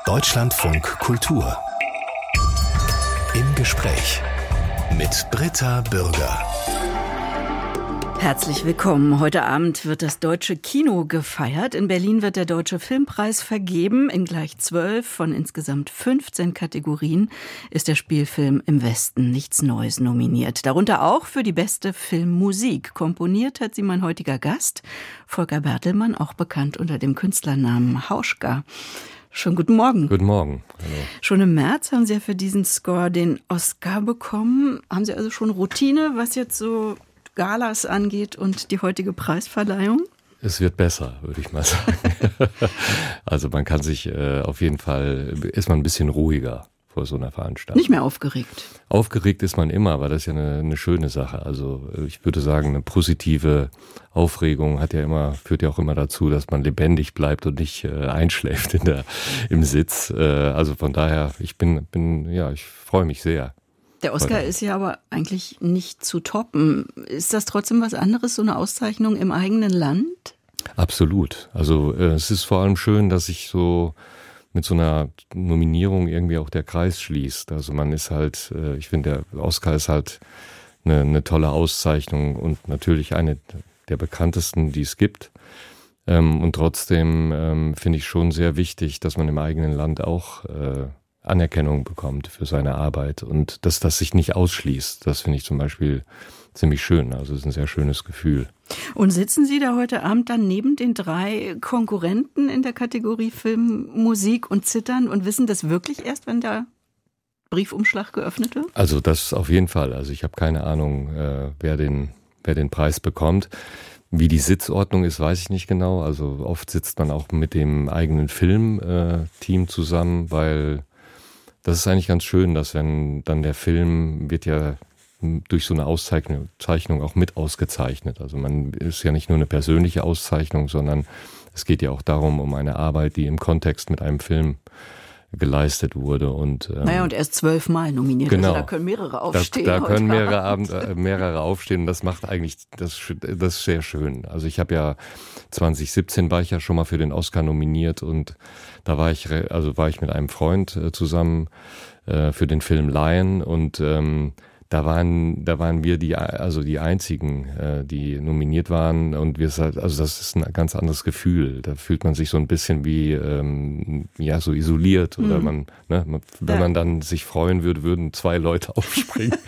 Deutschlandfunk Kultur. Im Gespräch mit Britta Bürger. Herzlich willkommen. Heute Abend wird das deutsche Kino gefeiert. In Berlin wird der Deutsche Filmpreis vergeben. In gleich 12 von insgesamt 15 Kategorien ist der Spielfilm Im Westen nichts Neues nominiert. Darunter auch für die beste Filmmusik. Komponiert hat sie mein heutiger Gast, Volker Bertelmann, auch bekannt unter dem Künstlernamen Hauschka. Schönen guten Morgen. Guten Morgen. Hallo. Schon im März haben Sie ja für diesen Score den Oscar bekommen. Haben Sie also schon Routine, was jetzt so Galas angeht und die heutige Preisverleihung? Es wird besser, würde ich mal sagen. Also man kann sich auf jeden Fall, ist man ein bisschen ruhiger vor so einer Veranstaltung. Nicht mehr aufgeregt? Aufgeregt ist man immer, aber das ist ja eine schöne Sache. Also ich würde sagen, eine positive Aufregung führt ja auch immer dazu, dass man lebendig bleibt und nicht einschläft im Sitz. Also von daher, ich freue mich sehr. Der Oscar ist ja aber eigentlich nicht zu toppen. Ist das trotzdem was anderes, so eine Auszeichnung im eigenen Land? Absolut. Also es ist vor allem schön, dass sich so mit so einer Nominierung irgendwie auch der Kreis schließt. Also man ist halt, ich finde, der Oscar ist halt eine tolle Auszeichnung und natürlich eine der bekanntesten, die es gibt. Und trotzdem finde ich schon sehr wichtig, dass man im eigenen Land auch Anerkennung bekommt für seine Arbeit und dass das sich nicht ausschließt. Das finde ich zum Beispiel ziemlich schön. Also es ist ein sehr schönes Gefühl. Und sitzen Sie da heute Abend dann neben den 3 Konkurrenten in der Kategorie Film, Musik und zittern und wissen das wirklich erst, wenn der Briefumschlag geöffnet wird? Also das auf jeden Fall. Also ich habe keine Ahnung, wer den Preis bekommt. Wie die Sitzordnung ist, weiß ich nicht genau. Also oft sitzt man auch mit dem eigenen Filmteam zusammen, weil das ist eigentlich ganz schön, dass wenn dann der Film wird ja durch so eine Auszeichnung auch mit ausgezeichnet. Also man ist ja nicht nur eine persönliche Auszeichnung, sondern es geht ja auch darum, um eine Arbeit, die im Kontext mit einem Film geleistet wurde. Und, und er ist 12 Mal nominiert, genau. Also da können mehrere aufstehen. Da können mehrere aufstehen und das macht eigentlich, das ist sehr schön. Also ich habe ja 2017 war ich ja schon mal für den Oscar nominiert und da war ich mit einem Freund zusammen für den Film Lion und da waren wir die einzigen, die nominiert waren und das ist ein ganz anderes Gefühl. Da fühlt man sich so ein bisschen wie so isoliert oder wenn man dann sich freuen würde, würden 2 Leute aufspringen.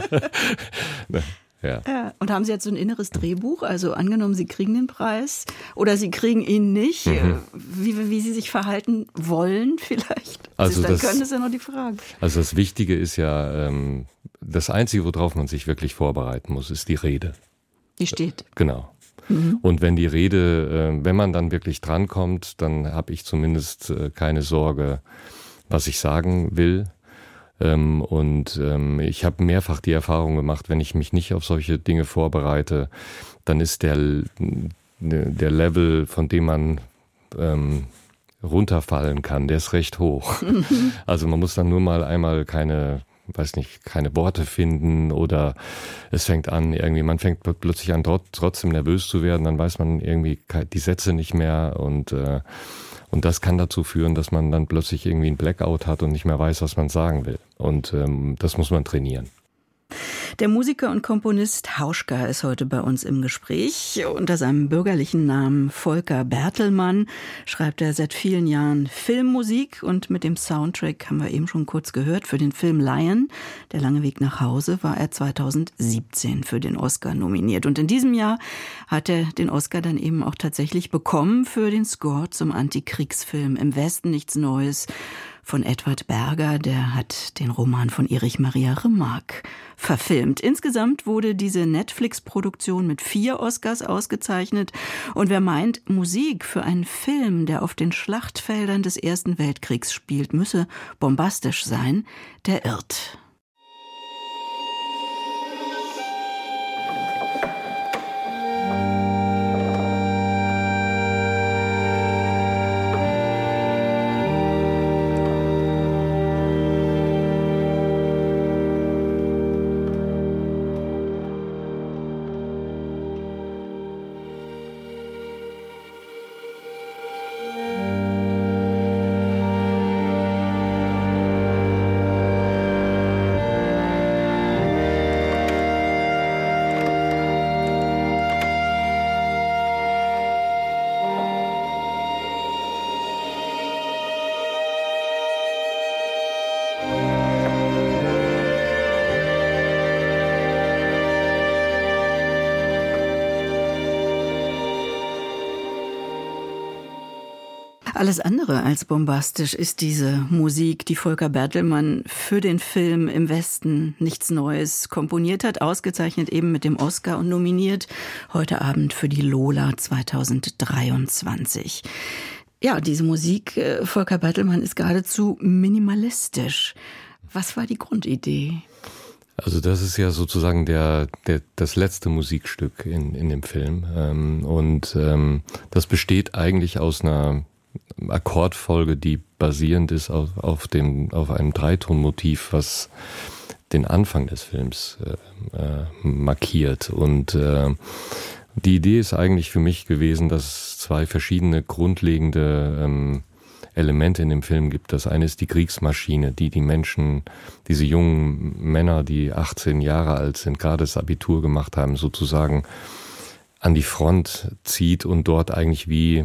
Ja. Und haben Sie jetzt so ein inneres Drehbuch? Also angenommen, Sie kriegen den Preis oder Sie kriegen ihn nicht, wie Sie sich verhalten wollen vielleicht? Also das ist ja noch die Frage. Also das Wichtige ist ja, das Einzige, worauf man sich wirklich vorbereiten muss, ist die Rede. Die steht. Genau. Und wenn die Rede, wenn man dann wirklich drankommt, dann habe ich zumindest keine Sorge, was ich sagen will. Ich habe mehrfach die Erfahrung gemacht, wenn ich mich nicht auf solche Dinge vorbereite, dann ist der Level, von dem man runterfallen kann, der ist recht hoch. Also man muss dann nur mal einmal keine Worte finden oder es fängt an, man fängt plötzlich an, trotzdem nervös zu werden, dann weiß man irgendwie die Sätze nicht mehr und das kann dazu führen, dass man dann plötzlich irgendwie einen Blackout hat und nicht mehr weiß, was man sagen will. Und das muss man trainieren. Der Musiker und Komponist Hauschka ist heute bei uns im Gespräch. Unter seinem bürgerlichen Namen Volker Bertelmann schreibt er seit vielen Jahren Filmmusik und mit dem Soundtrack, haben wir eben schon kurz gehört, für den Film Lion, Der lange Weg nach Hause, war er 2017 für den Oscar nominiert. Und in diesem Jahr hat er den Oscar dann eben auch tatsächlich bekommen für den Score zum Antikriegsfilm Im Westen nichts Neues von Edward Berger, der hat den Roman von Erich Maria Remarque verfilmt. Insgesamt wurde diese Netflix-Produktion mit 4 Oscars ausgezeichnet. Und wer meint, Musik für einen Film, der auf den Schlachtfeldern des Ersten Weltkriegs spielt, müsse bombastisch sein, der irrt. Alles andere als bombastisch ist diese Musik, die Volker Bertelmann für den Film Im Westen nichts Neues komponiert hat, ausgezeichnet eben mit dem Oscar und nominiert heute Abend für die Lola 2023. Ja, diese Musik, Volker Bertelmann, ist geradezu minimalistisch. Was war die Grundidee? Also das ist ja sozusagen das letzte Musikstück in dem Film. Das besteht eigentlich aus einer Akkordfolge, die basierend ist auf einem Dreitonmotiv, was den Anfang des Films markiert. Und die Idee ist eigentlich für mich gewesen, dass es zwei verschiedene grundlegende Elemente in dem Film gibt. Das eine ist die Kriegsmaschine, die Menschen, diese jungen Männer, die 18 Jahre alt sind, gerade das Abitur gemacht haben, sozusagen an die Front zieht und dort eigentlich wie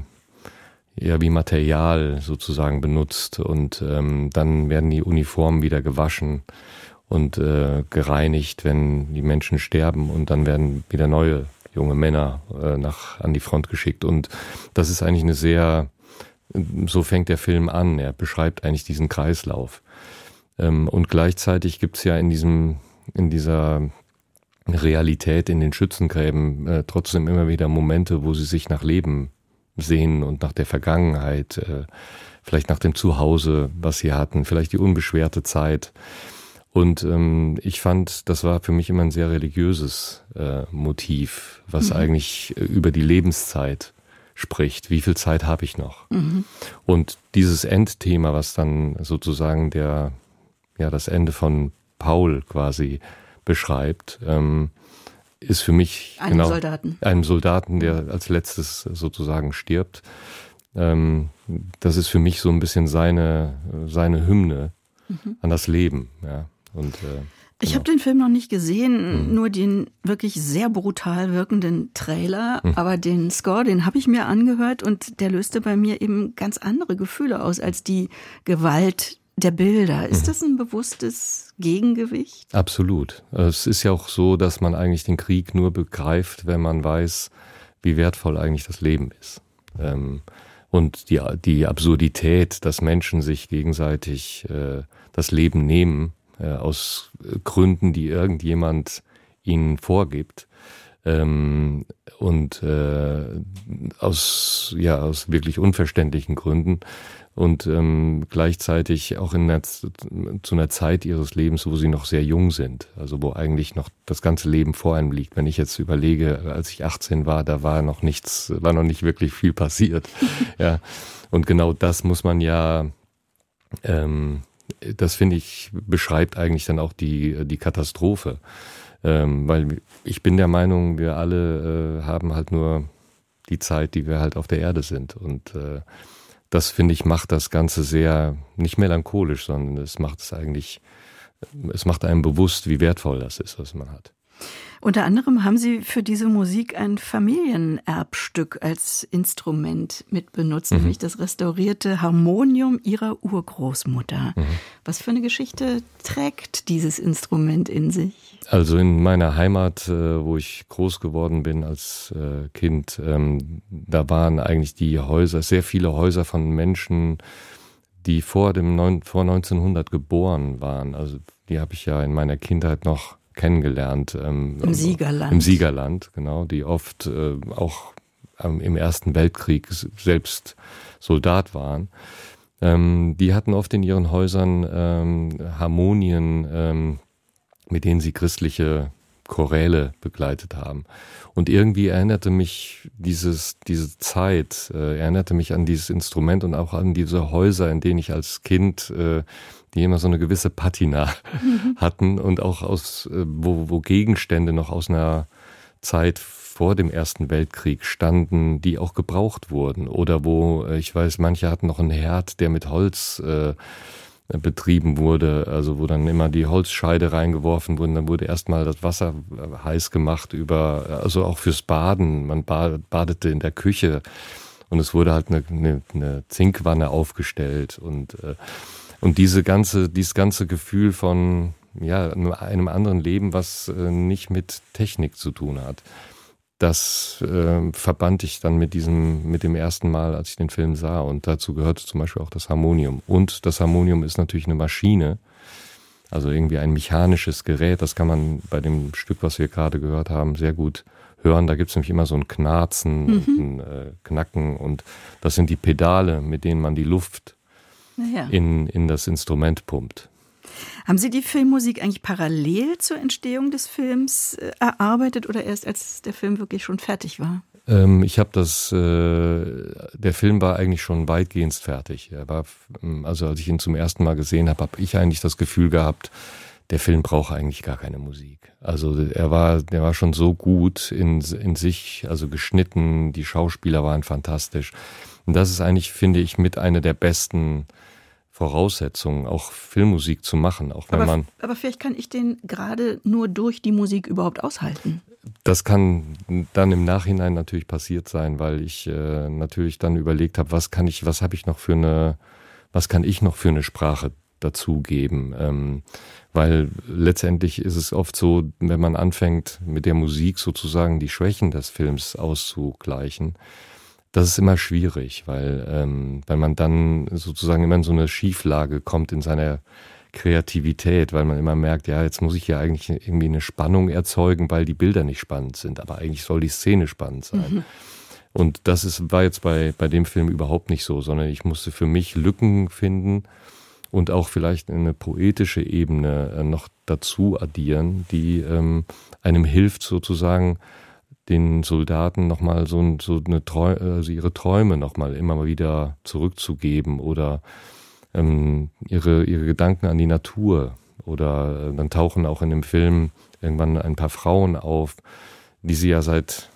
Material sozusagen benutzt. Und dann werden die Uniformen wieder gewaschen und gereinigt, wenn die Menschen sterben, und dann werden wieder neue junge Männer an die Front geschickt. Und das ist eigentlich so fängt der Film an. Er beschreibt eigentlich diesen Kreislauf. Und gleichzeitig gibt's ja in dieser Realität in den Schützengräben trotzdem immer wieder Momente, wo sie sich nach Leben sehnen und nach der Vergangenheit, vielleicht nach dem Zuhause, was sie hatten, vielleicht die unbeschwerte Zeit. Und ich fand, das war für mich immer ein sehr religiöses Motiv, was eigentlich über die Lebenszeit spricht. Wie viel Zeit habe ich noch? Und dieses Endthema, was dann sozusagen das Ende von Paul quasi beschreibt, ist für mich einem Soldaten, der als letztes sozusagen stirbt. Das ist für mich so ein bisschen seine Hymne an das Leben. Ja. Und ich habe den Film noch nicht gesehen, nur den wirklich sehr brutal wirkenden Trailer, aber den Score, den habe ich mir angehört und der löste bei mir eben ganz andere Gefühle aus als die Gewalt der Bilder. Ist das ein bewusstes Gegengewicht? Absolut. Es ist ja auch so, dass man eigentlich den Krieg nur begreift, wenn man weiß, wie wertvoll eigentlich das Leben ist. Und die Absurdität, dass Menschen sich gegenseitig das Leben nehmen, aus Gründen, die irgendjemand ihnen vorgibt, aus wirklich unverständlichen Gründen, und gleichzeitig auch zu einer Zeit ihres Lebens, wo sie noch sehr jung sind, also wo eigentlich noch das ganze Leben vor einem liegt. Wenn ich jetzt überlege, als ich 18 war, da war noch nicht wirklich viel passiert. Ja. Und genau das muss man ja, das finde ich, beschreibt eigentlich dann auch die Katastrophe. Weil ich bin der Meinung, wir alle haben halt nur die Zeit, die wir halt auf der Erde sind. Und das, finde ich, macht das Ganze sehr, nicht melancholisch, sondern es macht einem bewusst, wie wertvoll das ist, was man hat. Unter anderem haben Sie für diese Musik ein Familienerbstück als Instrument mitbenutzt, nämlich das restaurierte Harmonium Ihrer Urgroßmutter. Was für eine Geschichte trägt dieses Instrument in sich? Also in meiner Heimat, wo ich groß geworden bin als Kind, da waren eigentlich die Häuser, sehr viele Häuser von Menschen, die vor 1900 geboren waren. Also die habe ich ja in meiner Kindheit noch kennengelernt. Im Siegerland. Im Siegerland, genau, die oft auch im Ersten Weltkrieg selbst Soldat waren. Die hatten oft in ihren Häusern Harmonien, mit denen sie christliche Choräle begleitet haben. Und irgendwie erinnerte mich diese Zeit, erinnerte mich an dieses Instrument und auch an diese Häuser, in denen ich als Kind, die immer so eine gewisse Patina hatten und auch wo Gegenstände noch aus einer Zeit vor dem Ersten Weltkrieg standen, die auch gebraucht wurden. Oder wo, ich weiß, manche hatten noch einen Herd, der mit Holz betrieben wurde, also wo dann immer die Holzscheide reingeworfen wurden, dann wurde erstmal das Wasser heiß gemacht also auch fürs Baden. Man badete in der Küche und es wurde halt eine Zinkwanne aufgestellt und dieses ganze Gefühl von einem anderen Leben, was nicht mit Technik zu tun hat. das verband ich dann mit dem ersten Mal, als ich den Film sah. Und dazu gehörte zum Beispiel auch das Harmonium. Und das Harmonium ist natürlich eine Maschine, also irgendwie ein mechanisches Gerät. Das kann man bei dem Stück, was wir gerade gehört haben, sehr gut hören. Da gibt es nämlich immer so ein Knarzen und ein Knacken. Und das sind die Pedale, mit denen man die Luft in das Instrument pumpt. Haben Sie die Filmmusik eigentlich parallel zur Entstehung des Films erarbeitet oder erst als der Film wirklich schon fertig war? Ich habe der Film war eigentlich schon weitgehend fertig. Also als ich ihn zum ersten Mal gesehen habe, habe ich eigentlich das Gefühl gehabt, der Film braucht eigentlich gar keine Musik. Also der war schon so gut in sich, also geschnitten, die Schauspieler waren fantastisch. Und das ist eigentlich, finde ich, mit einer der besten Voraussetzungen, auch Filmmusik zu machen. Auch wenn aber vielleicht kann ich den gerade nur durch die Musik überhaupt aushalten. Das kann dann im Nachhinein natürlich passiert sein, weil ich natürlich dann überlegt habe, was kann ich noch für eine Sprache dazugeben. Weil letztendlich ist es oft so, wenn man anfängt mit der Musik sozusagen die Schwächen des Films auszugleichen, das ist immer schwierig, weil man dann sozusagen immer in so eine Schieflage kommt in seiner Kreativität, weil man immer merkt, ja, jetzt muss ich ja eigentlich irgendwie eine Spannung erzeugen, weil die Bilder nicht spannend sind, aber eigentlich soll die Szene spannend sein. Und das war jetzt bei dem Film überhaupt nicht so, sondern ich musste für mich Lücken finden und auch vielleicht eine poetische Ebene noch dazu addieren, die einem hilft sozusagen, den Soldaten nochmal ihre Träume nochmal immer wieder zurückzugeben oder ihre Gedanken an die Natur. Oder dann tauchen auch in dem Film irgendwann ein paar Frauen auf, die sie ja seit,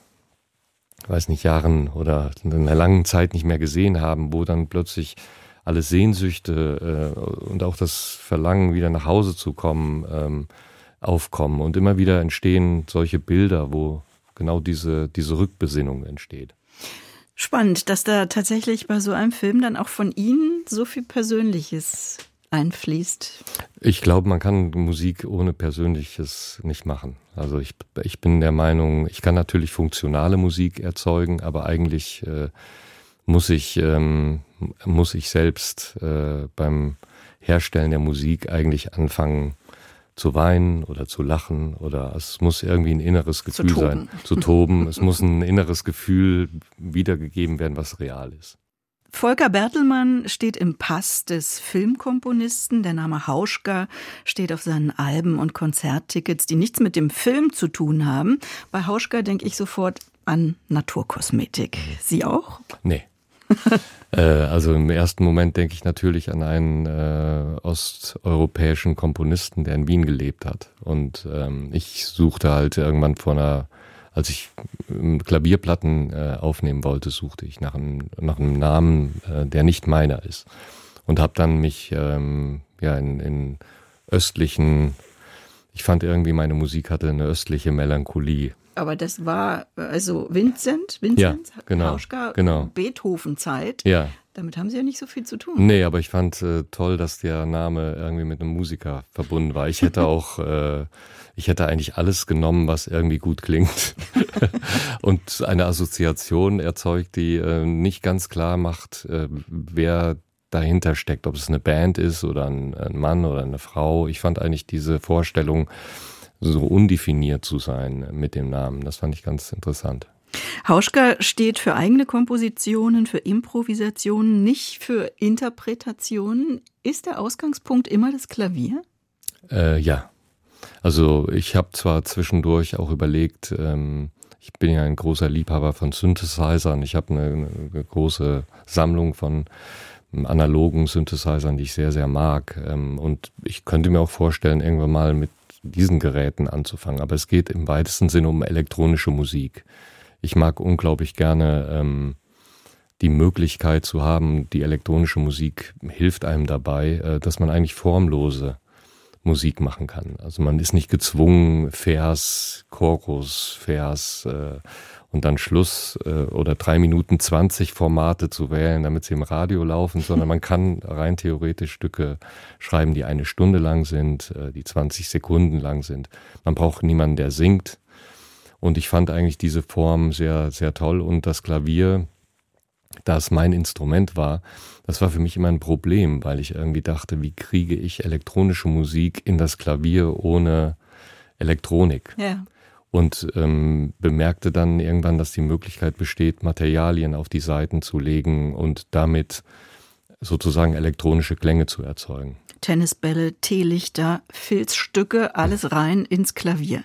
Jahren oder einer langen Zeit nicht mehr gesehen haben, wo dann plötzlich alle Sehnsüchte und auch das Verlangen, wieder nach Hause zu kommen, aufkommen. Und immer wieder entstehen solche Bilder, wo genau diese Rückbesinnung entsteht. Spannend, dass da tatsächlich bei so einem Film dann auch von Ihnen so viel Persönliches einfließt. Ich glaube, man kann Musik ohne Persönliches nicht machen. Also ich bin der Meinung, ich kann natürlich funktionale Musik erzeugen, aber eigentlich muss ich selbst beim Herstellen der Musik eigentlich anfangen zu weinen oder zu lachen, oder es muss irgendwie ein inneres Gefühl sein, zu toben. Es muss ein inneres Gefühl wiedergegeben werden, was real ist. Volker Bertelmann steht im Pass des Filmkomponisten. Der Name Hauschka steht auf seinen Alben und Konzerttickets, die nichts mit dem Film zu tun haben. Bei Hauschka denke ich sofort an Naturkosmetik. Sie auch? Nee. Also im ersten Moment denke ich natürlich an einen osteuropäischen Komponisten, der in Wien gelebt hat. Und ich suchte halt irgendwann als ich Klavierplatten aufnehmen wollte, suchte ich nach einem Namen, der nicht meiner ist. Und habe dann mich in östlichen, ich fand irgendwie, meine Musik hatte eine östliche Melancholie. Aber das war also Vincent, ja, genau, Hauschka, genau. Beethoven-Zeit. Ja. Damit haben Sie ja nicht so viel zu tun. Nee, aber ich fand toll, dass der Name irgendwie mit einem Musiker verbunden war. Ich hätte eigentlich alles genommen, was irgendwie gut klingt und eine Assoziation erzeugt, die nicht ganz klar macht, wer dahinter steckt, ob es eine Band ist oder ein Mann oder eine Frau. Ich fand eigentlich diese Vorstellung, so undefiniert zu sein mit dem Namen. Das fand ich ganz interessant. Hauschka steht für eigene Kompositionen, für Improvisationen, nicht für Interpretationen. Ist der Ausgangspunkt immer das Klavier? Ja. Also ich habe zwar zwischendurch auch überlegt, ich bin ja ein großer Liebhaber von Synthesizern. Ich habe eine große Sammlung von analogen Synthesizern, die ich sehr, sehr mag. Und ich könnte mir auch vorstellen, irgendwann mal mit diesen Geräten anzufangen. Aber es geht im weitesten Sinne um elektronische Musik. Ich mag unglaublich gerne die Möglichkeit zu haben, die elektronische Musik hilft einem dabei, dass man eigentlich formlose Musik machen kann. Also man ist nicht gezwungen, Vers, Chorus, Vers und dann Schluss oder 3 Minuten 20 Formate zu wählen, damit sie im Radio laufen, sondern man kann rein theoretisch Stücke schreiben, die 1 Stunde lang sind, die 20 Sekunden lang sind. Man braucht niemanden, der singt. Und ich fand eigentlich diese Form sehr, sehr toll. Und das Klavier, da es mein Instrument war, das war für mich immer ein Problem, weil ich irgendwie dachte, wie kriege ich elektronische Musik in das Klavier ohne Elektronik? Ja. Und bemerkte dann irgendwann, dass die Möglichkeit besteht, Materialien auf die Saiten zu legen und damit sozusagen elektronische Klänge zu erzeugen. Tennisbälle, Teelichter, Filzstücke, alles rein ins Klavier.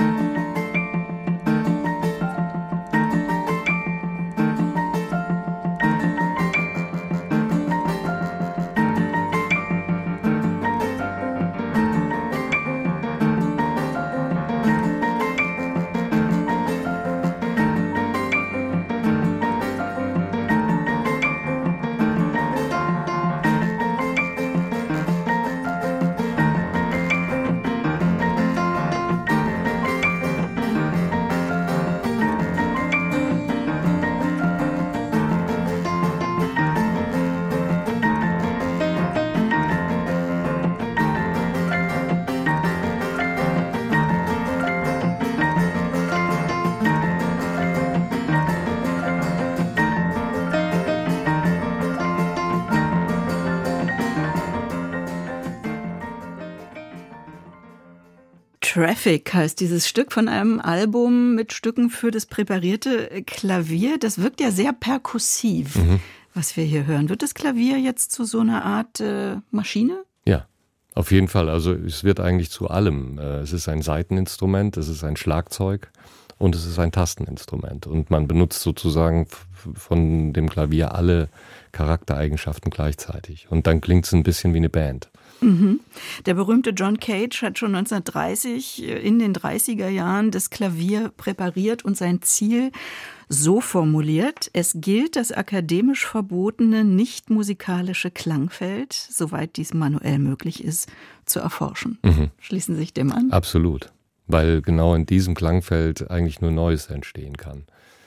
Traffic heißt dieses Stück von einem Album mit Stücken für das präparierte Klavier. Das wirkt ja sehr perkussiv, was wir hier hören. Wird das Klavier jetzt zu so einer Art Maschine? Ja, auf jeden Fall. Also es wird eigentlich zu allem. Es ist ein Saiteninstrument, es ist ein Schlagzeug und es ist ein Tasteninstrument. Und man benutzt sozusagen von dem Klavier alle Charaktereigenschaften gleichzeitig. Und dann klingt es ein bisschen wie eine Band. Der berühmte John Cage hat schon 1930 in den 30er Jahren das Klavier präpariert und sein Ziel so formuliert: Es gilt das akademisch verbotene nicht-musikalische Klangfeld, soweit dies manuell möglich ist, zu erforschen. Schließen Sie sich dem an? Absolut, weil genau in diesem Klangfeld eigentlich nur Neues entstehen kann.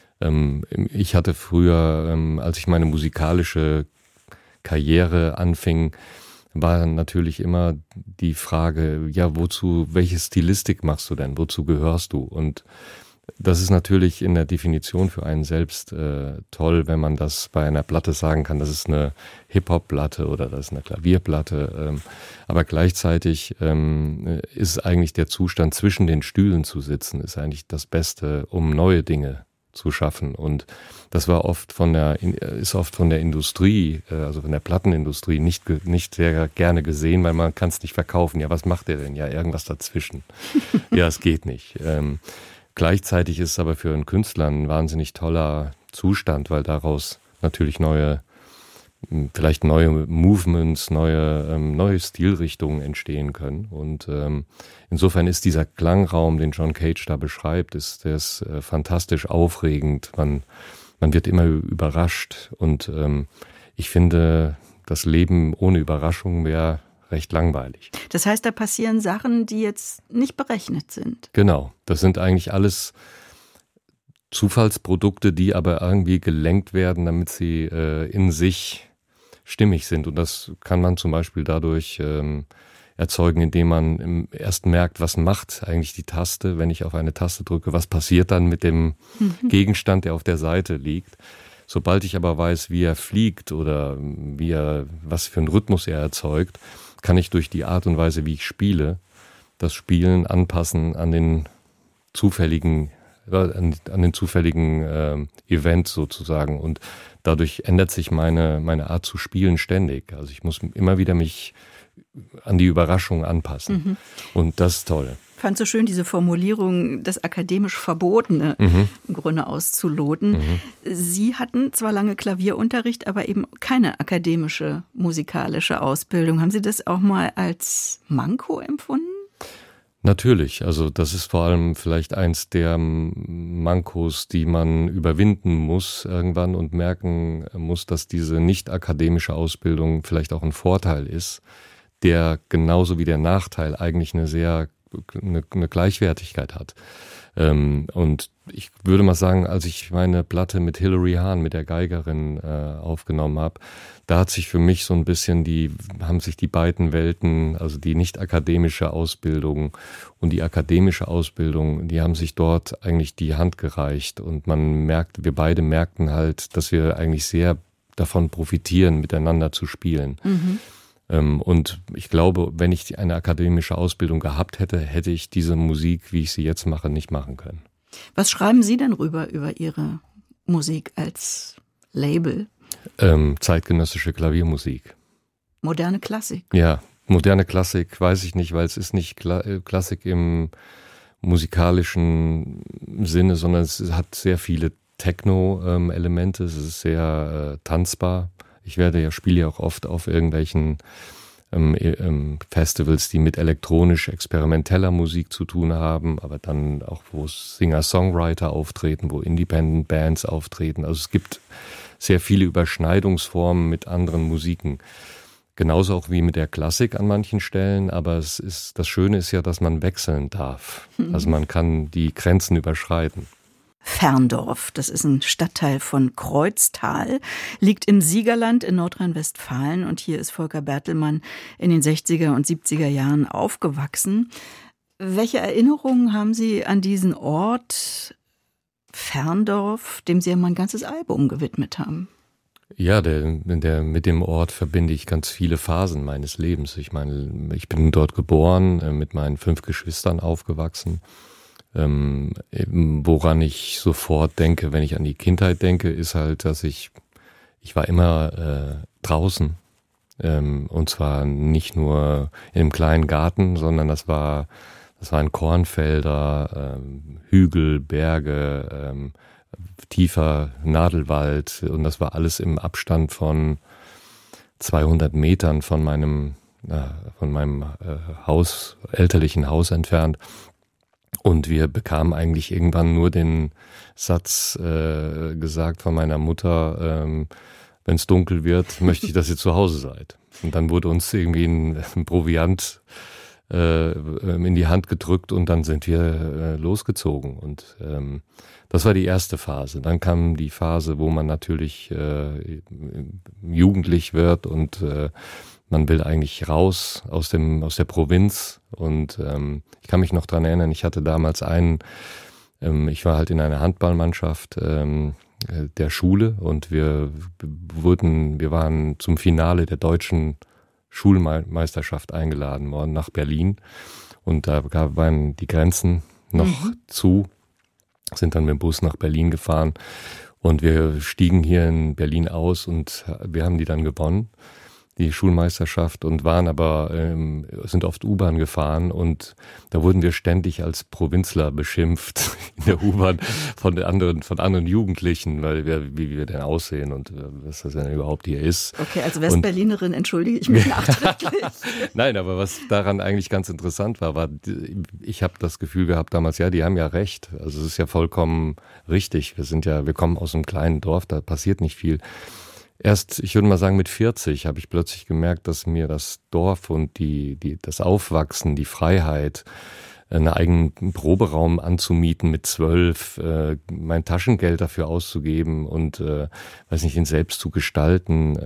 Ich hatte früher, als ich meine musikalische Karriere anfing, war natürlich immer die Frage, ja, welche Stilistik machst du denn? Wozu gehörst du? Und das ist natürlich in der Definition für einen selbst toll, wenn man das bei einer Platte sagen kann, das ist eine Hip-Hop-Platte oder das ist eine Klavierplatte. Aber gleichzeitig ist eigentlich der Zustand, zwischen den Stühlen zu sitzen, ist eigentlich das Beste, um neue Dinge zu schaffen. Und das ist oft von der Industrie, also von der Plattenindustrie, nicht sehr gerne gesehen, weil man kann es nicht verkaufen. Ja, was macht der denn? Ja, irgendwas dazwischen. Ja, es geht nicht. Gleichzeitig ist es aber für einen Künstler ein wahnsinnig toller Zustand, weil daraus natürlich vielleicht neue Movements, neue Stilrichtungen entstehen können. Und insofern ist dieser Klangraum, den John Cage da beschreibt, der ist fantastisch aufregend. Man wird immer überrascht. Und ich finde, das Leben ohne Überraschung wäre recht langweilig. Das heißt, da passieren Sachen, die jetzt nicht berechnet sind. Genau, das sind eigentlich alles Zufallsprodukte, die aber irgendwie gelenkt werden, damit sie in sich stimmig sind. Und das kann man zum Beispiel dadurch erzeugen, indem man erst merkt, was macht eigentlich die Taste, wenn ich auf eine Taste drücke, was passiert dann mit dem Gegenstand, der auf der Seite liegt. Sobald ich aber weiß, wie er fliegt oder was für einen Rhythmus er erzeugt, kann ich durch die Art und Weise, wie ich spiele, das Spielen anpassen an den zufälligen Event sozusagen. Und dadurch ändert sich meine Art zu spielen ständig. Also ich muss immer wieder mich an die Überraschung anpassen. Und das ist toll. Ich fand so schön, diese Formulierung, das akademisch Verbotene im Grunde auszuloten. Sie hatten zwar lange Klavierunterricht, aber eben keine akademische musikalische Ausbildung. Haben Sie das auch mal als Manko empfunden? Natürlich, also das ist vor allem vielleicht eins der Mankos, die man überwinden muss irgendwann und merken muss, dass diese nicht akademische Ausbildung vielleicht auch ein Vorteil ist, der genauso wie der Nachteil eigentlich eine sehr eine Gleichwertigkeit hat. Und ich würde mal sagen, als ich meine Platte mit Hilary Hahn, mit der Geigerin, aufgenommen habe, da hat sich für mich so ein bisschen haben sich die beiden Welten, also die nicht akademische Ausbildung und die akademische Ausbildung, die haben sich dort eigentlich die Hand gereicht. Und wir beide merkten halt, dass wir eigentlich sehr davon profitieren, miteinander zu spielen. Und ich glaube, wenn ich eine akademische Ausbildung gehabt hätte, hätte ich diese Musik, wie ich sie jetzt mache, nicht machen können. Was schreiben Sie denn über Ihre Musik als Label? Zeitgenössische Klaviermusik. Moderne Klassik? Ja, moderne Klassik weiß ich nicht, weil es ist nicht Klassik im musikalischen Sinne, sondern es hat sehr viele Techno-Elemente. Es ist sehr tanzbar. Ich spiele ja auch oft auf irgendwelchen Festivals, die mit elektronisch-experimenteller Musik zu tun haben, aber dann auch, wo Singer-Songwriter auftreten, wo Independent-Bands auftreten. Also es gibt sehr viele Überschneidungsformen mit anderen Musiken. Genauso auch wie mit der Klassik an manchen Stellen, aber das Schöne ist ja, dass man wechseln darf. Also man kann die Grenzen überschreiten. Ferndorf, das ist ein Stadtteil von Kreuztal, liegt im Siegerland in Nordrhein-Westfalen und hier ist Volker Bertelmann in den 60er und 70er Jahren aufgewachsen. Welche Erinnerungen haben Sie an diesen Ort Ferndorf, dem Sie ja mal ein ganzes Album gewidmet haben? Ja, mit dem Ort verbinde ich ganz viele Phasen meines Lebens. Ich meine, ich bin dort geboren, mit meinen 5 Geschwistern aufgewachsen. Woran ich sofort denke, wenn ich an die Kindheit denke, ist halt, dass ich war immer draußen. Und zwar nicht nur in einem kleinen Garten, sondern das waren Kornfelder, Hügel, Berge, tiefer Nadelwald, und das war alles im Abstand von 200 Metern von meinem elterlichen Haus entfernt. Und wir bekamen eigentlich irgendwann nur den Satz gesagt von meiner Mutter, wenn es dunkel wird, möchte ich, dass ihr zu Hause seid. Und dann wurde uns irgendwie ein Proviant in die Hand gedrückt und dann sind wir losgezogen. Und das war die erste Phase. Dann kam die Phase, wo man natürlich jugendlich wird und man will eigentlich raus aus der Provinz. Und ich kann mich noch dran erinnern, ich hatte damals ich war halt in einer Handballmannschaft der Schule und wir waren zum Finale der deutschen Schulmeisterschaft eingeladen worden nach Berlin. Und da waren die Grenzen noch zu, sind dann mit dem Bus nach Berlin gefahren und wir stiegen hier in Berlin aus und wir haben die dann gewonnen, die Schulmeisterschaft, und sind oft U-Bahn gefahren und da wurden wir ständig als Provinzler beschimpft in der U-Bahn von anderen Jugendlichen, wie wir denn aussehen und was das denn überhaupt hier ist. Okay, als Westberlinerin entschuldige ich mich nachträglich. Nein, aber was daran eigentlich ganz interessant war, ich habe das Gefühl gehabt damals, ja, die haben ja recht. Also es ist ja vollkommen richtig. Wir kommen aus einem kleinen Dorf, da passiert nicht viel. Erst, ich würde mal sagen, mit 40 habe ich plötzlich gemerkt, dass mir das Dorf und das Aufwachsen, die Freiheit, einen eigenen Proberaum anzumieten mit 12, mein Taschengeld dafür auszugeben und, ihn selbst zu gestalten,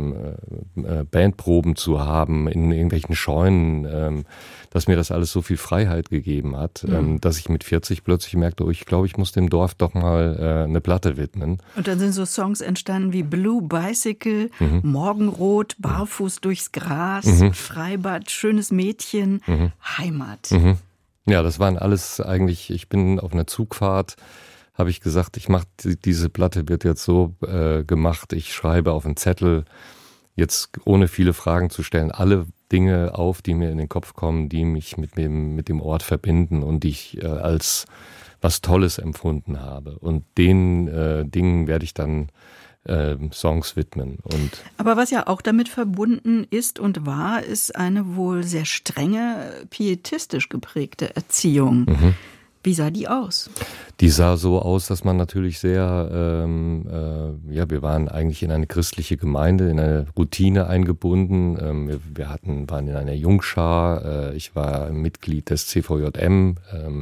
Bandproben zu haben in irgendwelchen Scheunen, dass mir das alles so viel Freiheit gegeben hat, dass ich mit 40 plötzlich merkte, ich glaube, ich muss dem Dorf doch mal eine Platte widmen. Und dann sind so Songs entstanden wie Blue Bicycle, Morgenrot, Barfuß durchs Gras, Freibad, Schönes Mädchen, Heimat. Ja, das waren alles eigentlich, ich bin auf einer Zugfahrt, habe ich gesagt, diese Platte wird jetzt so gemacht, ich schreibe auf einen Zettel, jetzt ohne viele Fragen zu stellen, alle Dinge auf, die mir in den Kopf kommen, die mich mit dem Ort verbinden und die ich als was Tolles empfunden habe. Und den Dingen werde ich dann Songs widmen. Aber was ja auch damit verbunden ist und war, ist eine wohl sehr strenge, pietistisch geprägte Erziehung. Wie sah die aus? Die sah so aus, dass man natürlich sehr, wir waren eigentlich in eine christliche Gemeinde, in eine Routine eingebunden. Wir waren in einer Jungschar. Ich war Mitglied des CVJM.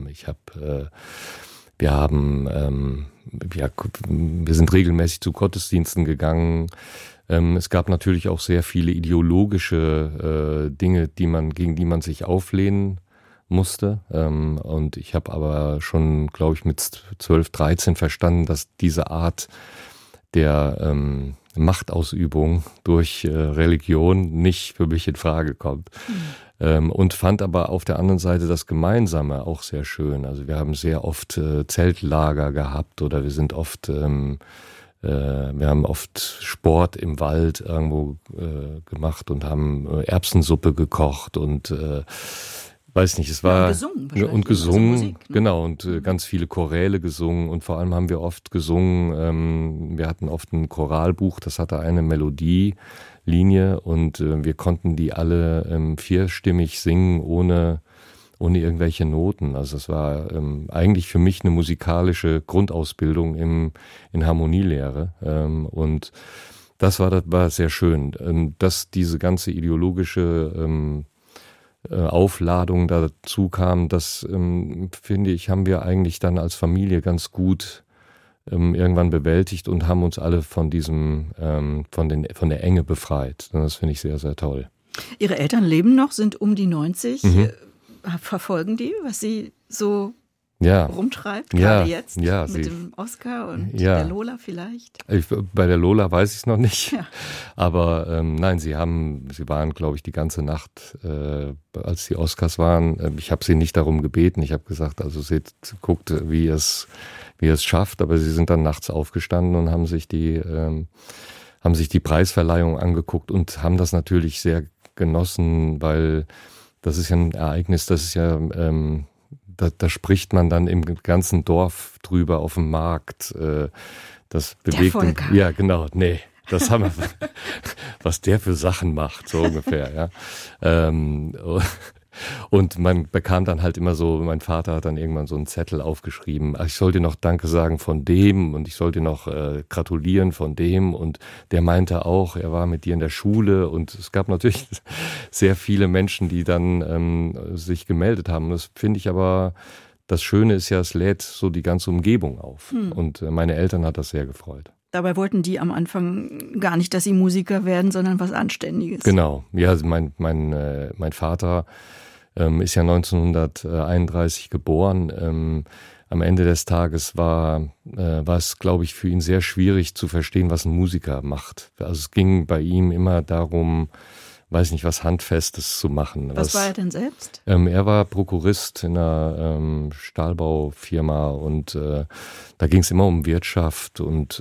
Wir sind regelmäßig zu Gottesdiensten gegangen. Es gab natürlich auch sehr viele ideologische Dinge, gegen die man sich auflehnen musste. Und ich habe aber schon, glaube ich, mit 12, 13 verstanden, dass diese Art der Machtausübung durch Religion nicht für mich in Frage kommt. Und fand aber auf der anderen Seite das Gemeinsame auch sehr schön. Also wir haben sehr oft Zeltlager gehabt oder wir haben oft Sport im Wald irgendwo gemacht und haben Erbsensuppe gekocht und weiß nicht, es war und gesungen, Musik, ne? Genau, und ganz viele Choräle gesungen und vor allem haben wir oft gesungen, wir hatten oft ein Choralbuch, das hatte eine Melodielinie und wir konnten die alle vierstimmig singen, ohne irgendwelche Noten. Also es war eigentlich für mich eine musikalische Grundausbildung in Harmonielehre und das war sehr schön, dass diese ganze ideologische Aufladung dazu kam, das finde ich, haben wir eigentlich dann als Familie ganz gut irgendwann bewältigt und haben uns alle von der Enge befreit. Das finde ich sehr, sehr toll. Ihre Eltern leben noch, sind um die 90. Verfolgen die, was sie so rumtreibt, gerade jetzt mit dem Oscar und der Lola vielleicht? Bei der Lola weiß ich es noch nicht, aber nein, sie waren, glaube ich, die ganze Nacht, als die Oscars waren. Ich habe sie nicht darum gebeten, ich habe gesagt, also sie guckt, wie es schafft, aber sie sind dann nachts aufgestanden und haben sich die Preisverleihung angeguckt und haben das natürlich sehr genossen, weil das ist ja ein Ereignis, das ist ja da spricht man dann im ganzen Dorf drüber auf dem Markt. Das bewegt ihn. Ja, genau. Nee, das haben wir, was der für Sachen macht, so ungefähr, ja. Und man bekam dann halt immer so, mein Vater hat dann irgendwann so einen Zettel aufgeschrieben, ich soll dir noch Danke sagen von dem und ich soll dir noch gratulieren von dem und der meinte auch, er war mit dir in der Schule und es gab natürlich sehr viele Menschen, die dann sich gemeldet haben. Das finde ich aber, das Schöne ist ja, es lädt so die ganze Umgebung auf und meine Eltern hat das sehr gefreut. Dabei wollten die am Anfang gar nicht, dass sie Musiker werden, sondern was Anständiges. Genau, ja, also mein Vater ist ja 1931 geboren. Am Ende des Tages war es, glaube ich, für ihn sehr schwierig zu verstehen, was ein Musiker macht. Also es ging bei ihm immer darum, weiß nicht, was Handfestes zu machen. Was war er denn selbst? Er war Prokurist in einer Stahlbaufirma und da ging es immer um Wirtschaft und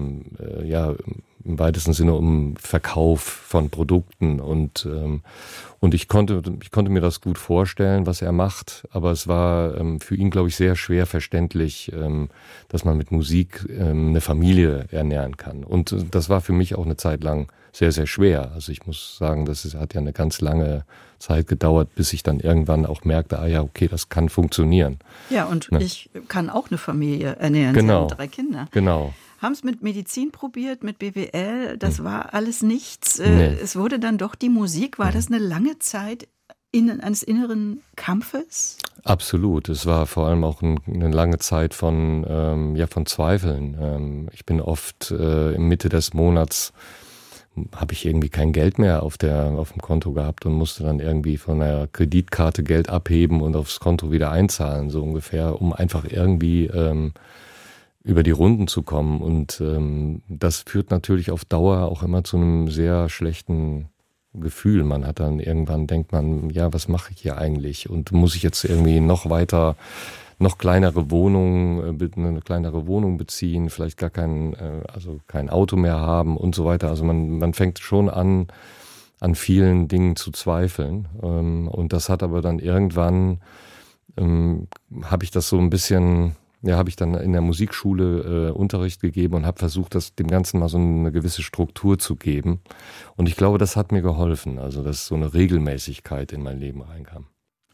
im weitesten Sinne um Verkauf von Produkten und ich konnte mir das gut vorstellen, was er macht, aber es war für ihn, glaube ich, sehr schwer verständlich, dass man mit Musik eine Familie ernähren kann. Und das war für mich auch eine Zeit lang sehr, sehr schwer. Also ich muss sagen, hat ja eine ganz lange Zeit gedauert, bis ich dann irgendwann auch merkte, okay, das kann funktionieren. Ja, und ich kann auch eine Familie ernähren. Genau. Sie haben 3 Kinder. Genau. Haben es mit Medizin probiert, mit BWL, das war alles nichts. Nee. Es wurde dann doch die Musik. War das eine lange Zeit eines inneren Kampfes? Absolut. Es war vor allem auch eine lange Zeit von Zweifeln. Ich bin oft in Mitte des Monats habe ich irgendwie kein Geld mehr auf dem Konto gehabt und musste dann irgendwie von der Kreditkarte Geld abheben und aufs Konto wieder einzahlen, so ungefähr, um einfach irgendwie über die Runden zu kommen. Und das führt natürlich auf Dauer auch immer zu einem sehr schlechten Gefühl. Man hat dann irgendwann, denkt man, ja, was mache ich hier eigentlich? Und muss ich jetzt irgendwie noch kleinere Wohnung beziehen, vielleicht gar kein Auto mehr haben und so weiter. Also man fängt schon an vielen Dingen zu zweifeln. Und das hat aber dann irgendwann, habe ich das so ein bisschen, habe ich dann in der Musikschule Unterricht gegeben und habe versucht, dem Ganzen mal so eine gewisse Struktur zu geben. Und ich glaube, das hat mir geholfen, also dass so eine Regelmäßigkeit in mein Leben reinkam.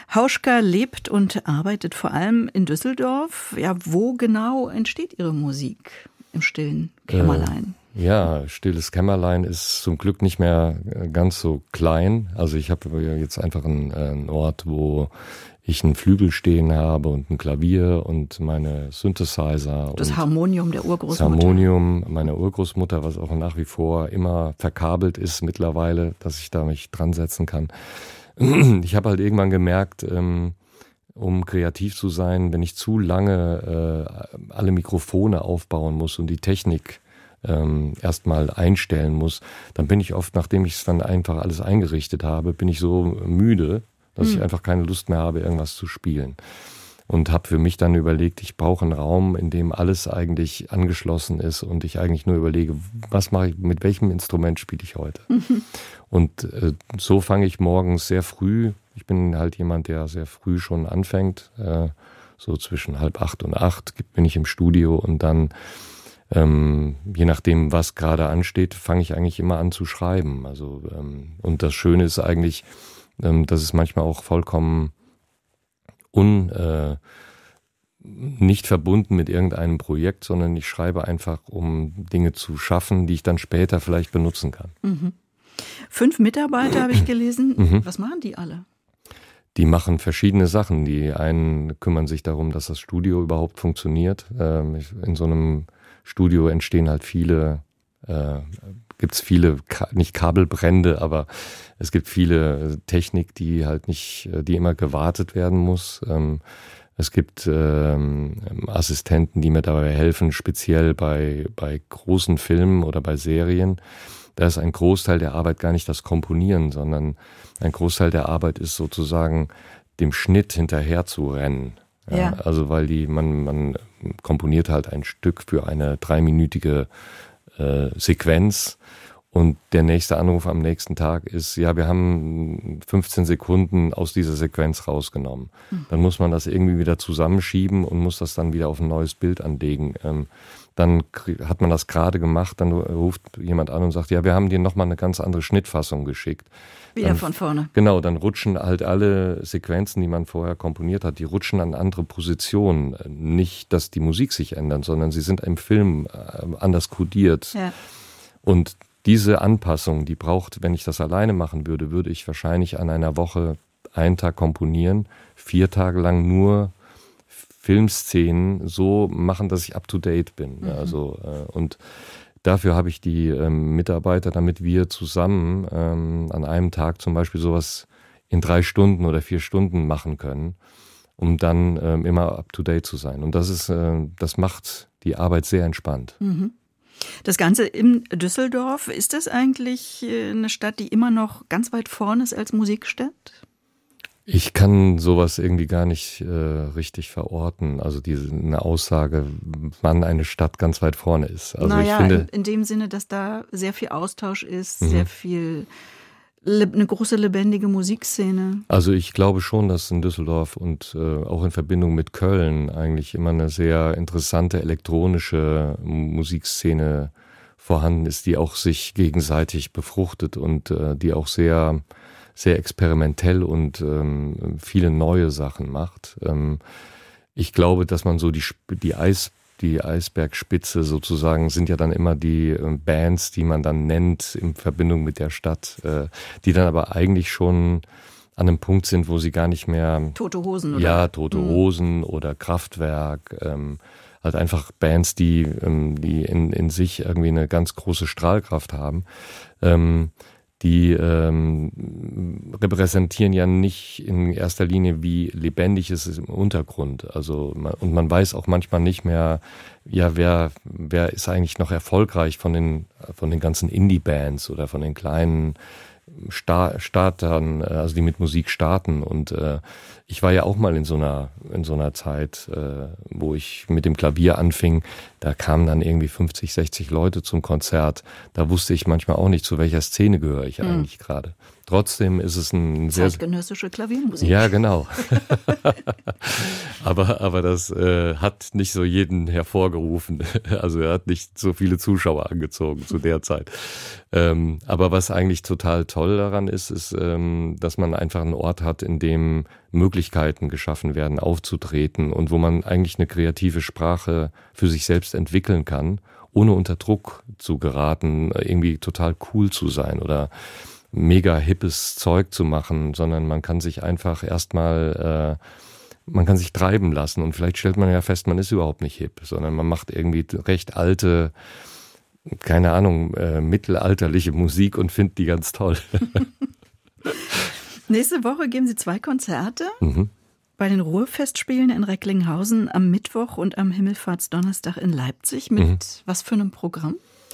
Hauschka lebt und arbeitet vor allem in Düsseldorf. Ja, wo genau entsteht Ihre Musik? Im stillen Kämmerlein? Ja, stilles Kämmerlein ist zum Glück nicht mehr ganz so klein. Also ich habe jetzt einfach einen Ort, wo ich einen Flügel stehen habe und ein Klavier und meine Synthesizer. Das Harmonium der Urgroßmutter. Das Harmonium meiner Urgroßmutter, was auch nach wie vor immer verkabelt ist mittlerweile, dass ich da mich dran setzen kann. Ich habe halt irgendwann gemerkt, um kreativ zu sein, wenn ich zu lange alle Mikrofone aufbauen muss und die Technik erstmal einstellen muss, dann bin ich oft, nachdem ich es dann einfach alles eingerichtet habe, bin ich so müde, dass ich einfach keine Lust mehr habe, irgendwas zu spielen. Und habe für mich dann überlegt, ich brauche einen Raum, in dem alles eigentlich angeschlossen ist und ich eigentlich nur überlege, was mache ich, mit welchem Instrument spiele ich heute. Und so fange ich morgens sehr früh. Ich bin halt jemand, der sehr früh schon anfängt. So zwischen 7:30 und 8 bin ich im Studio und dann, je nachdem, was gerade ansteht, fange ich eigentlich immer an zu schreiben. Also, und das Schöne ist eigentlich, dass es manchmal auch vollkommen nicht verbunden mit irgendeinem Projekt, sondern ich schreibe einfach, um Dinge zu schaffen, die ich dann später vielleicht benutzen kann. 5 Mitarbeiter habe ich gelesen. Was machen die alle? Die machen verschiedene Sachen. Die einen kümmern sich darum, dass das Studio überhaupt funktioniert. In so einem Studio entstehen halt gibt's viele, nicht Kabelbrände, aber es gibt viele Technik, die halt nicht, die immer gewartet werden muss. Es gibt Assistenten, die mir dabei helfen, speziell bei großen Filmen oder bei Serien. Da ist ein Großteil der Arbeit gar nicht das Komponieren, sondern ein Großteil der Arbeit ist sozusagen dem Schnitt hinterher zu rennen. Ja. Also weil man komponiert halt ein Stück für eine 3-minütige Sequenz und der nächste Anruf am nächsten Tag ist, ja, wir haben 15 Sekunden aus dieser Sequenz rausgenommen. Dann muss man das irgendwie wieder zusammenschieben und muss das dann wieder auf ein neues Bild anlegen. Dann hat man das gerade gemacht, dann ruft jemand an und sagt, ja, wir haben dir nochmal eine ganz andere Schnittfassung geschickt. Wieder von vorne. Genau, dann rutschen halt alle Sequenzen, die man vorher komponiert hat, die rutschen an andere Positionen. Nicht, dass die Musik sich ändert, sondern sie sind im Film anders kodiert. Ja. Und diese Anpassung, die braucht, wenn ich das alleine machen würde, würde ich wahrscheinlich an einer Woche einen Tag komponieren, 4 Tage lang nur Filmszenen so machen, dass ich up-to-date bin. Also, und dafür habe ich die Mitarbeiter, damit wir zusammen an einem Tag zum Beispiel sowas in 3 Stunden oder 4 Stunden machen können, um dann immer up-to-date zu sein. Und das macht die Arbeit sehr entspannt. Das Ganze in Düsseldorf, ist das eigentlich eine Stadt, die immer noch ganz weit vorne ist als Musikstadt? Ich kann sowas irgendwie gar nicht richtig verorten. Also eine Aussage, wann eine Stadt ganz weit vorne ist. Also ich finde, in dem Sinne, dass da sehr viel Austausch ist, sehr viel, eine große lebendige Musikszene. Also ich glaube schon, dass in Düsseldorf und auch in Verbindung mit Köln eigentlich immer eine sehr interessante elektronische Musikszene vorhanden ist, die auch sich gegenseitig befruchtet und die auch sehr experimentell und viele neue Sachen macht. Ich glaube, dass man so die Eisbergspitze sozusagen sind ja dann immer die Bands, die man dann nennt in Verbindung mit der Stadt, die dann aber eigentlich schon an einem Punkt sind, wo sie gar nicht mehr... Tote Hosen, oder? Ja, Tote Hosen oder Kraftwerk, halt einfach Bands, die in sich irgendwie eine ganz große Strahlkraft haben. Die repräsentieren ja nicht in erster Linie, wie lebendig es ist im Untergrund. Also und man weiß auch manchmal nicht mehr, ja, wer ist eigentlich noch erfolgreich von den ganzen Indie-Bands oder von den kleinen Startern, also die mit Musik starten. Und ich war ja auch mal in so einer Zeit, wo ich mit dem Klavier anfing. Da kamen dann irgendwie 50, 60 Leute zum Konzert. Da wusste ich manchmal auch nicht, zu welcher Szene gehöre ich eigentlich gerade. Trotzdem ist es ein sehr... Zeitgenössische Klaviermusik. Ja, genau. aber das hat nicht so jeden hervorgerufen. Also er hat nicht so viele Zuschauer angezogen zu der Zeit. Aber was eigentlich total toll daran ist, dass man einfach einen Ort hat, in dem Möglichkeiten geschaffen werden, aufzutreten und wo man eigentlich eine kreative Sprache für sich selbst entwickeln kann, ohne unter Druck zu geraten, irgendwie total cool zu sein oder mega hippes Zeug zu machen, sondern man kann sich einfach erstmal, man kann sich treiben lassen und vielleicht stellt man ja fest, man ist überhaupt nicht hip, sondern man macht irgendwie recht alte, keine Ahnung, mittelalterliche Musik und findet die ganz toll. Nächste Woche geben Sie 2 Konzerte. Bei den Ruhrfestspielen in Recklinghausen am Mittwoch und am Himmelfahrtsdonnerstag in Leipzig. Mit was für einem Programm?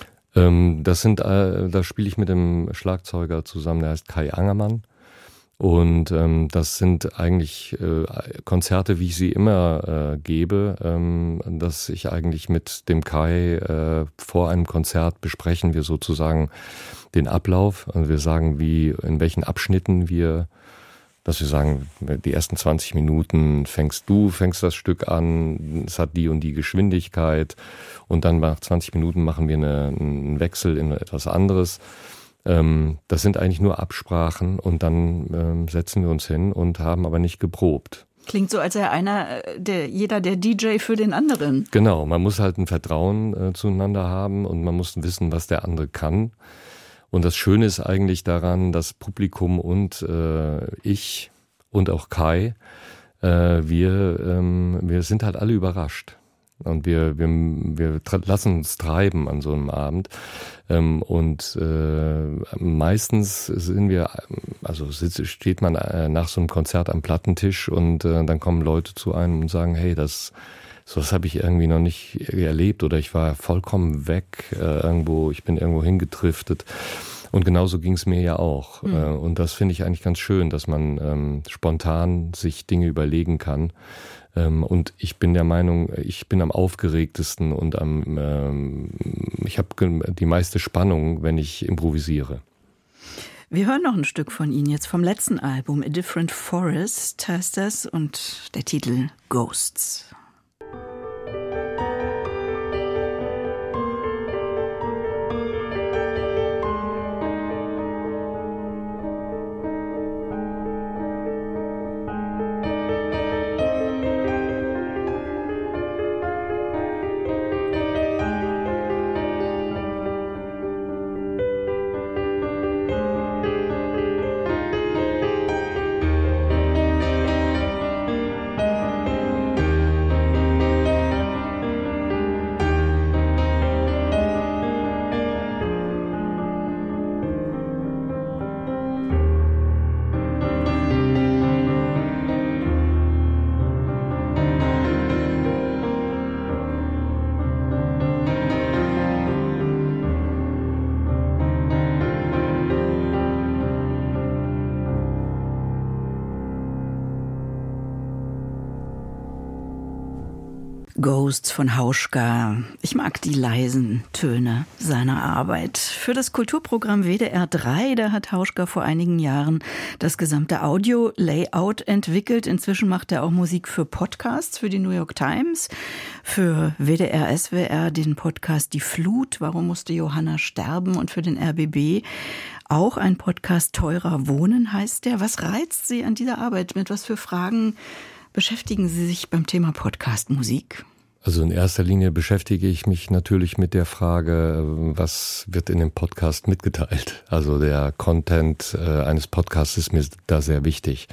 Da spiele ich mit dem Schlagzeuger zusammen, der heißt Kai Angermann. Und das sind eigentlich Konzerte, wie ich sie immer gebe, dass ich eigentlich mit dem Kai vor einem Konzert besprechen wir sozusagen den Ablauf. Also wir sagen, in welchen Abschnitten dass wir sagen, die ersten 20 Minuten fängst das Stück an, es hat die und die Geschwindigkeit und dann nach 20 Minuten machen wir einen Wechsel in etwas anderes. Das sind eigentlich nur Absprachen und dann setzen wir uns hin und haben aber nicht geprobt. Klingt so, als wäre jeder der DJ für den anderen. Genau, man muss halt ein Vertrauen zueinander haben und man muss wissen, was der andere kann. Und das Schöne ist eigentlich daran, dass Publikum und ich und auch Kai, wir sind halt alle überrascht. Und wir lassen uns treiben an so einem Abend. Und meistens steht man nach so einem Konzert am Plattentisch und dann kommen Leute zu einem und sagen, hey, sowas habe ich irgendwie noch nicht erlebt oder ich war vollkommen weg ich bin irgendwo hingedriftet. Und genauso ging es mir ja auch. Und das finde ich eigentlich ganz schön, dass man spontan sich Dinge überlegen kann. Und ich bin der Meinung, ich bin am aufgeregtesten und ich habe die meiste Spannung, wenn ich improvisiere. Wir hören noch ein Stück von Ihnen jetzt vom letzten Album, A Different Forest heißt das und der Titel Ghosts. Ghosts von Hauschka. Ich mag die leisen Töne seiner Arbeit. Für das Kulturprogramm WDR 3, da hat Hauschka vor einigen Jahren das gesamte Audio-Layout entwickelt. Inzwischen macht er auch Musik für Podcasts, für die New York Times, für WDR, SWR, den Podcast Die Flut, warum musste Johanna sterben, und für den RBB auch ein Podcast Teurer Wohnen heißt der. Was reizt Sie an dieser Arbeit? Mit was für Fragen beschäftigen Sie sich beim Thema Podcast-Musik? Also in erster Linie beschäftige ich mich natürlich mit der Frage, was wird in dem Podcast mitgeteilt? Also der Content eines Podcasts ist mir da sehr wichtig.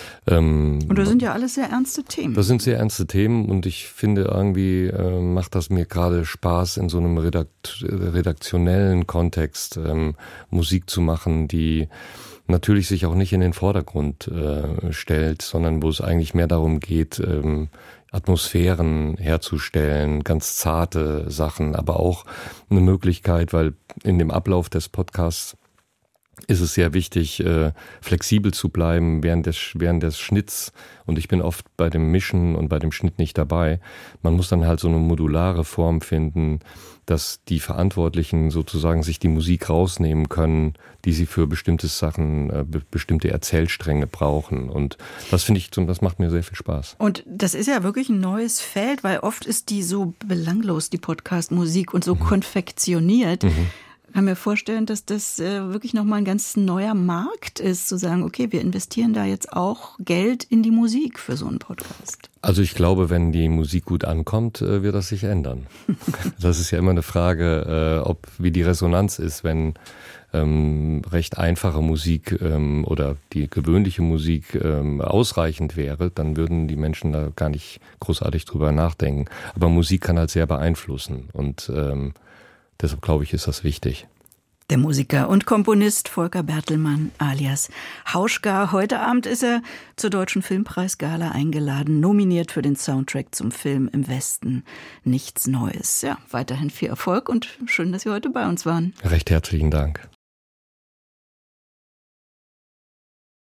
Und das sind ja alles sehr ernste Themen. Das sind sehr ernste Themen und ich finde irgendwie macht das mir gerade Spaß, in so einem redaktionellen Kontext Musik zu machen, die natürlich sich auch nicht in den Vordergrund stellt, sondern wo es eigentlich mehr darum geht, Atmosphären herzustellen, ganz zarte Sachen, aber auch eine Möglichkeit, weil in dem Ablauf des Podcasts ist es sehr wichtig, flexibel zu bleiben während des Schnitts. Und ich bin oft bei dem Mischen und bei dem Schnitt nicht dabei. Man muss dann halt so eine modulare Form finden, dass die Verantwortlichen sozusagen sich die Musik rausnehmen können, die sie für bestimmte Sachen, bestimmte Erzählstränge brauchen. Und das finde ich, das macht mir sehr viel Spaß. Und das ist ja wirklich ein neues Feld, weil oft ist die so belanglos, die Podcast-Musik, und so konfektioniert. Ich kann mir vorstellen, dass das wirklich nochmal ein ganz neuer Markt ist, zu sagen, okay, wir investieren da jetzt auch Geld in die Musik für so einen Podcast. Also ich glaube, wenn die Musik gut ankommt, wird das sich ändern. Das ist ja immer eine Frage, wie die Resonanz ist, wenn recht einfache Musik oder die gewöhnliche Musik ausreichend wäre, dann würden die Menschen da gar nicht großartig drüber nachdenken. Aber Musik kann halt sehr beeinflussen und deshalb glaube ich, ist das wichtig. Der Musiker und Komponist Volker Bertelmann alias Hauschka. Heute Abend ist er zur Deutschen Filmpreisgala eingeladen, nominiert für den Soundtrack zum Film Im Westen nichts Neues. Ja, weiterhin viel Erfolg und schön, dass Sie heute bei uns waren. Recht herzlichen Dank.